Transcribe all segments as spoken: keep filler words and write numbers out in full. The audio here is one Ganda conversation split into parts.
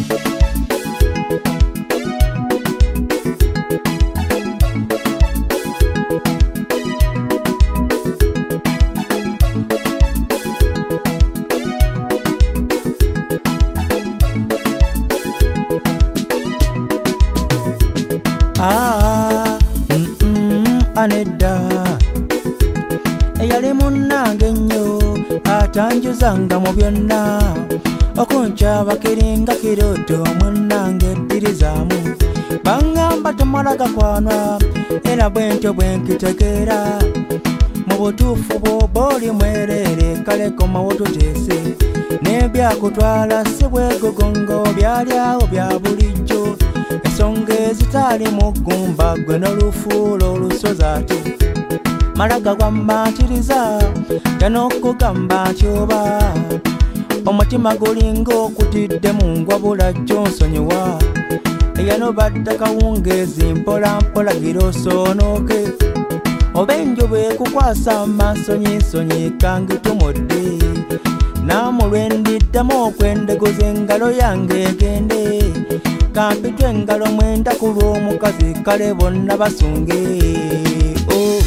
Ah, mm mm, anedda eyali munnange nnyo atanjuzanga mu byonna okunkyaba kiringa kirooto munnange eddirizaamu baŋŋamba tomalaga kwanwa era bwentyo bwe nkitegeera mu butuufu bw'oba oli mwereere kale komawo tuteese n'ebyakutwala si bwegogongo byali awo bya bulijjo ensonga ezitaali mu ggumba ggwe n'olufuulo olusozi ate malaga gwammatiriza yan'okugamba nti oba omutima gulinga okutidde mu ngwa bulajjo nsonyiwa eyano badda kawungeezi mpola mpola gira osoonoke oba enjuba ekukwasa amansonyinsonyi kangitumudde naamulwendiddamu okwendegoza engalo yange egende kampitwe engalo mwenda ku lw'omukazi kale bonna basunge oh.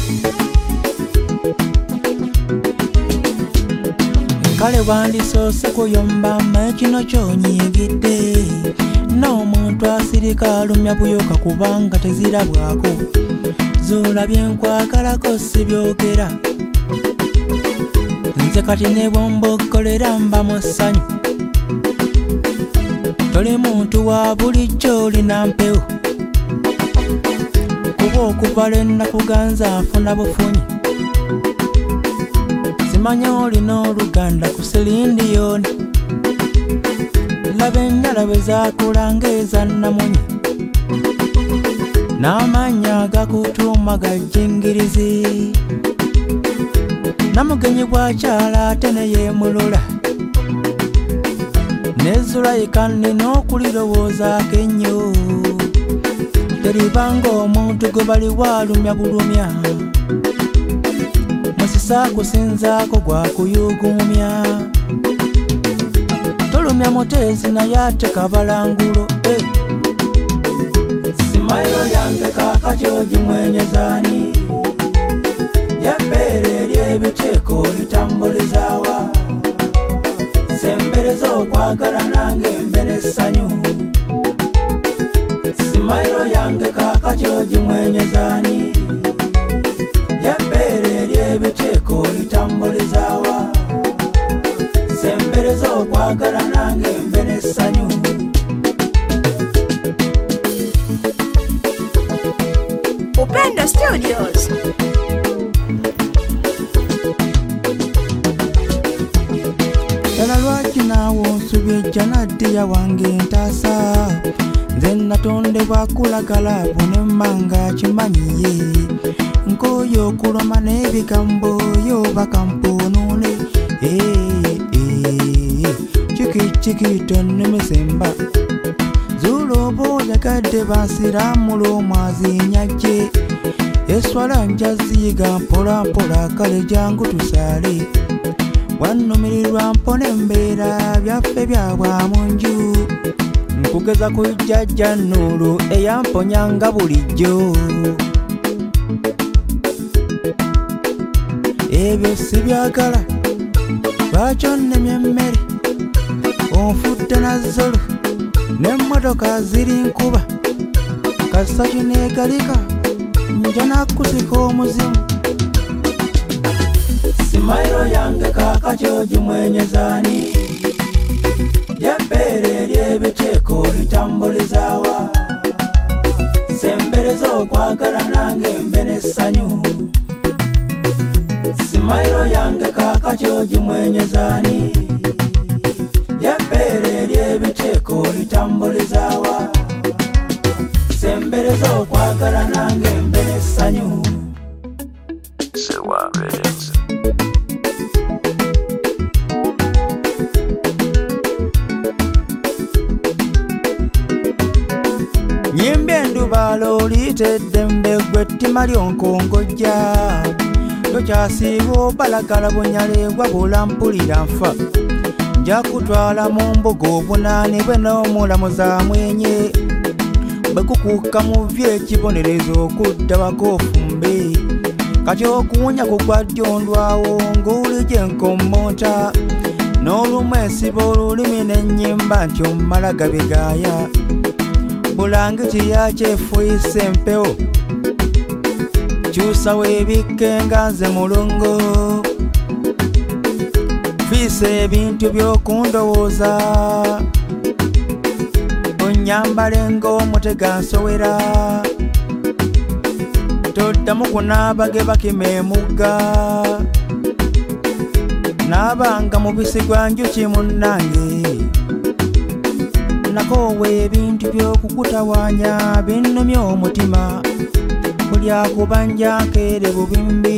Kale wandisoose kuyombamu ekino ky'onyiigidde n'omuntu asirika alumya buyoka kubanga tezirabwako zuula byenkwagalako si byogera nze kati ne bwomboggolera mba mu ssanyu toli muntu wa bulijjo olina mpewo kuba okuva lwe nakuganza nfuna bufunyi simanya olina oluganda ku silindiyoni laba enjala bwe zaakulanga eza namunyi n'amanya agakutuuma gajjingirizi namugenyi bwakyala ate ne yeemulula nezulayika nina okulirowoozaako ennyo teribanga omuntu gwe bali waalumya bulumya musisa kusinzaako gwakuyuguumya tolumya muteezi naye ate kabalangulo eh. Simayiro yange kaakati ogimwenyezaani yabbeere ery'ebiteeko litambulizaawa sembereza okwagala nange mbe n'essanyu simayiro yange kaakati ogimwenyezaani yabbeere ery'ebiteeko litambulizaawa sembereza okwagala nange mbe n'essanyu Upendo Studios. Dala lwaki naawe onsubye ejja naddiya wange ntaasa nze natondebwa kulagala bunemmanga kimanyiye nkooyo okuloma n'ebigambo yoba kamponuune kiki tonnemesemba zuula oba oyagadde bansiraamula omwazinyajje eswala njaziyiga mpola mpola kale jangu tusaale wannumirirwa mpona embeera byaffe byabwamu nju nkugeza ku jjajja Nuuru eyamponyanga bulijjo ebyo sibyagala lwaki onnemye emmere onfudde nazzolo n'emmotoka ziri nkuba kasa kineegalika nja nakkusika omuzimu simayiro yange kaakati ogimwenyezaani yabbeere ery'ebiteeko litambulizaawa sembereza okwagala nange mbe n'essanyu simayiro yange kaakati ogimwenyezaani yabbeere ery'ebiteeko litambulizaawa sembereza okwagala nange mbe n'essanyu Sewa Records. Nyimba endubaalo oliyitedde mbegwe ettima lyonkongojja tokyasiiba obalagala bunyale wabula mpulira nfa nja kutwala mu mbuga obunaanibwe n'omulamuza mwenye bwe kukuuka mu vye ekibonerezo okudda wako ofumbe kati okuwunya kugwa jjondwawo ng'oli gye nkommonta n'olumu esiba olulimi n'ennyimba nti omala gabigaaya bulangiti yakyefuyisa empewo kyusa weebikke nga nze mulongo fiisa ebintu by'okundowooza onyambale ng'omutega nsowera toddamu kunaabage bakima emugga naabanga mubisi gwa njuki munnange nakoowa ebintu by'okukutawaanya binnumya omutima buli akubanja nkeere bubimbi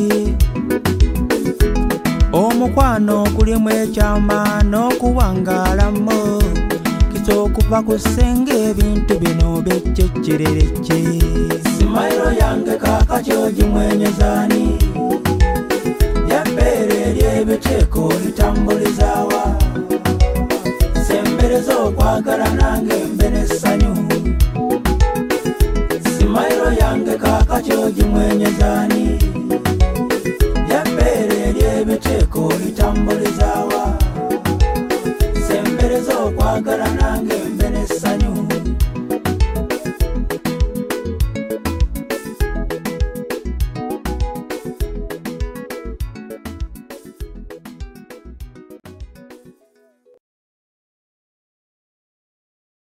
omukwano okulimu ekyama n'okuwangaalamu kisookuva ku ssenga ebintu bino beccekyererekye simayiro yange kaakati ogimwenyezaani yabbeere ery'ebiteeko litambulizaawa sembereza okwagala nange mbe n'essanyu simayiro yange kaakati ogimwenyezaani yabbeere ery'ebiteeko litambulizaawa sembereza okwagala nange